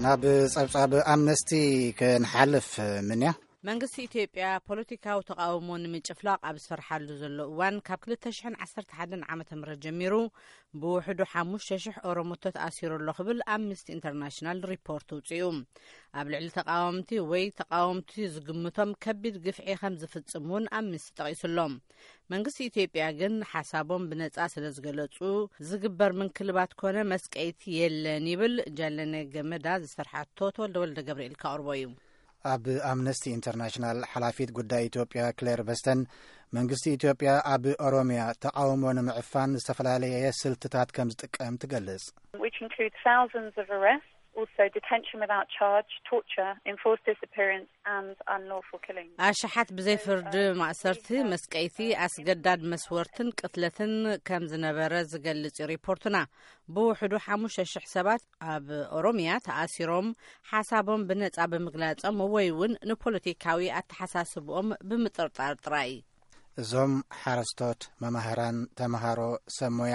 ናብ ጸብጻብ ኣምነስቲ ክንሓልፍ ምንያ መንግስቲ ኢትዮጵያ ፖለቲካዊ ተቃውሞ ንምጭፍላቅ ኣብ ዝሰርሓሉ ዘሎ እዋን ካብ 2011 ዓመተ ምህረት ጀሚሩ ብውሕዱ 5,000 ኦሮሞታት ኣሲሩሎ ክብል ኣምነስቲ ኢንተርናሽናል ሪፖርት ውፅኡ ኣብ ልዕሊ ተቃወምቲ ወይ ተቃወምቲ ዝግምቶም ከቢድ ግፍዒ ከም ዝፍጽም እውን ኣምነስቲ ጠቂሱሎም መንግስቲ ኢትዮጵያ ግን ሓሳቦም ብነጻ ስለ ዝገለጹ ዝግበር ምንክልባት ኮነ መስቀይቲ የለን ይብል ጃለነ ገመዳ ዝሰርሓቶ ተወልደ ገብርኤል ካቅርቦ እዩ ኣብ ኣምነስቲ ኢንተርናሽናል ሓላፊት ጉዳይ ኢትዮጵያ ክሌር በስተን መንግስቲ ኢትዮጵያ ኣብ ኦሮሚያ ተቃውሞ ንምዕፋን ዝተፈላለየ ስልትታት ከም ዝጥቀም ትገልጽ which include thousands of arrests also detention without charge torture enforced disappearance and unlawful killing ኣሽሓት ብዘይ ፍርዲ ማእሰርቲ መስቀይቲ ኣስገዳድ መስወርትን ቅትለትን ከም ዝነበረ ዝገልጽ ሪፖርትና ብውሕዱ 5,000 ሰባት ኣብ ኦሮሚያ ተኣሲሮም ሓሳቦም ብነጻ ብምግላጾም ወይ እውን ንፖለቲካዊ ኣተሓሳስቦኦም ብምጥርጣር ጥራይ እዞም ሓረስቶት መማህራን ተማሃሮ ሰሞያ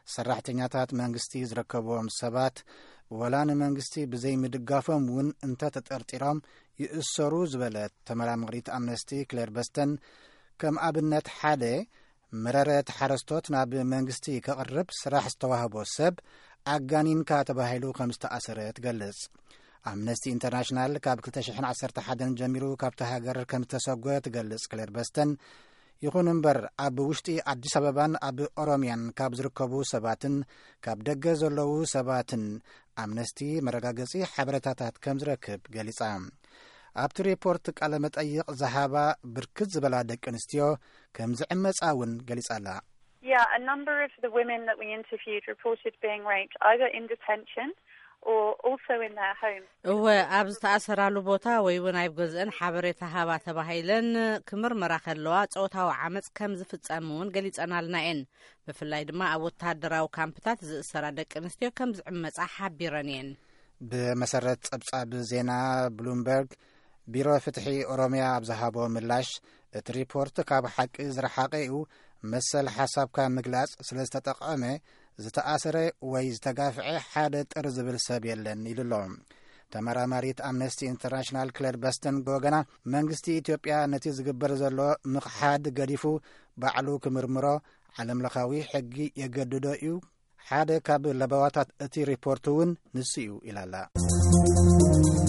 ሰራሕተኛታት መንግስቲ ዝረከብዎም ሰባት ወላ ንመንግስቲ ብዘይ ምድጋፎም እውን እንተተጠርጢሮም ይእሰሩ ዝበለት ተመራማሪት ኣምነስቲ ክሌር በስተን ከም ኣብነት ሓደ መረረት ሓረስቶት ናብ መንግስቲ ከቕርብ ስራሕ ዝተዋህቦ ሰብ ኣጋኒንካ ተባሂሉ ከም ዝተኣሰረ ትገልጽ ኣምነስቲ ኢንተርናሽናል ካብ 2011 ጀሚሩ ካብቲ ሃገር ከም ዝተሰጎየ ትገልጽ ክሌር በስተን ይኹን እምበር ኣብ ውሽጢ ኣዲስ አበባን ኣብ ኦሮሚያን ካብ ዝርከቡ ሰባትን ካብ ደገ ዘለዉ ሰባትን ኣምነስቲ መረጋገጺ ሓበሬታታት ከም ዝረክብ ገሊጻ ኣብቲ ሪፖርት ቃለ መጠይቕ ዝሃባ ብርክት ዝበላ ደቂ ኣንስትዮ ከም ዝዕመጻ እውን ገሊጻላ Yeah, a number of the women that we interviewed reported being raped either in detention or also in their homes. እወ ኣብ ዝተኣሰራሉ ቦታ ወይ እውን ኣብ ገዝአን ሓበሬታ ሃባ ተባሂለን ክምርመራ ከለዋ ጾታዊ ዓመፅ ከም ዝፍጸም እውን ገሊጸናልና እየን ብፍላይ ድማ ኣብ ወተሃደራዊ ካምፕታት ዝእሰራ ደቂ ኣንስትዮ ከም ዝዕመጻ ሓቢረን እየን ብመሰረት ጸብጻብ ዜና ብሉምበርግ ቢሮ ፍትሒ ኦሮሚያ ኣብ ዝሃቦ ምላሽ እቲ ሪፖርት ካብ ሓቂ ዝረሓቐ እዩ መሰል ሓሳብካ ምግላጽ ስለ ዝተጠቐመ ዝተኣሰረ ወይ ዝተጋፍዐ ሓደ ጥር ዝብል ሰብ የለን ኢሉሎም ተመራማሪት ኣምነስቲ ኢንተርናሽናል ክሌር በስተን ብወገና መንግስቲ ኢትዮጵያ ነቲ ዝግበር ዘሎ ምኽሓድ ገዲፉ ባዕሉ ክምርምሮ ዓለምለኻዊ ሕጊ የገድዶ እዩ ሓደ ካብ ለበዋታት እቲ ሪፖርት እውን ንሱ እዩ ኢላላ